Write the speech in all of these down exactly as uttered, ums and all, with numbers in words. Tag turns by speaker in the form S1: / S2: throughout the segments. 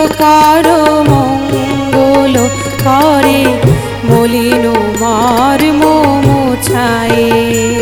S1: কারো মঙ্গল করে মলিন মর্ম মোছায়ে।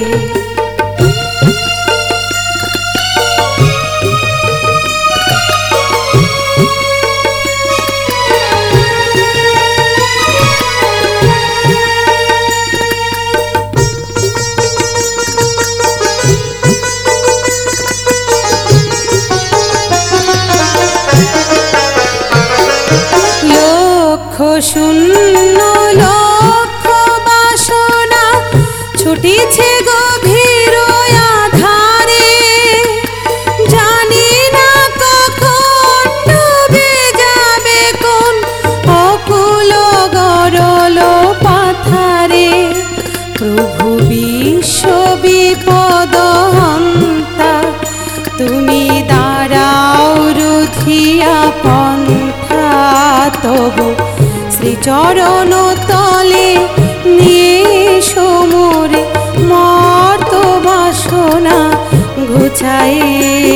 S1: শূন্য লক্ষ বাসনা ছুটিছে গভীর আধারে, জানি না কখন ডুবে যাবে কোন অকুল গরল পাথারে। প্রভু বিশ্ব বিপদ হন্তা, তুমি দাঁড়াও রুধিয়া পন্থা। তবু শ্রীচরণ তলে নিয়ে সমরে মর্ত বাসনা ঘুচায়ে,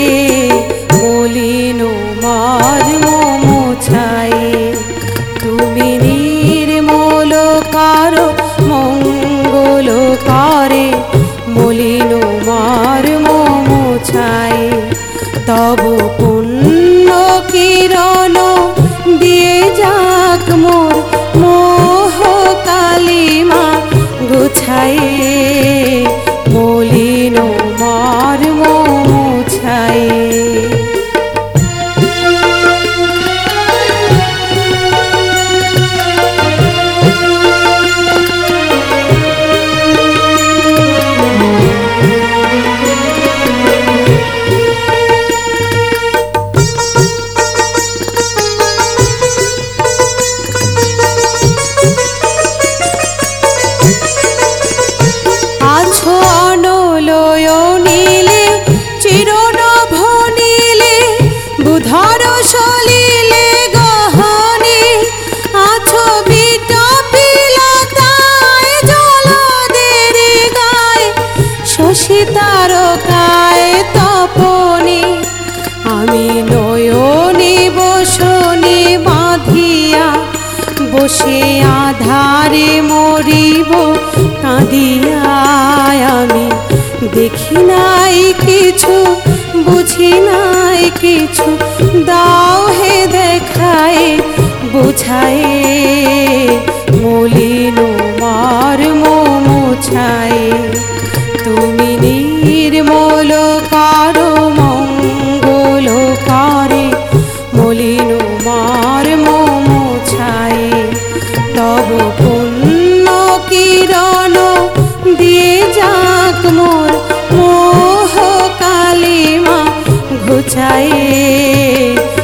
S1: মলিন মর্ম মোছায়ে। তুমি নির্মল কারো মঙ্গল করে মলিন মর্ম মোছায়ে। তব পুণ্য কিরণ দিয়ে যাক মোর মোহ কালিমা গুছায়ে, মলিন মর্ম মোছায়ে। তারকায় তপনে আমি নয়নে বসনে বাঁধিয়া, বসে আধারে মরিব কাঁদিয়া। আমি দেখি নাই কিছু, বুঝি নাই কিছু, দাও হে দেখায় বুঝায়ে, মলিন মর্ম মোছায়ে। তুমি নির্মল কারো মঙ্গল করে মলিন মর্ম মোছায়ে। তব পুণ্য কিরণ দিয়ে যাক মোর মোহ কালিমা ঘুচায়ে,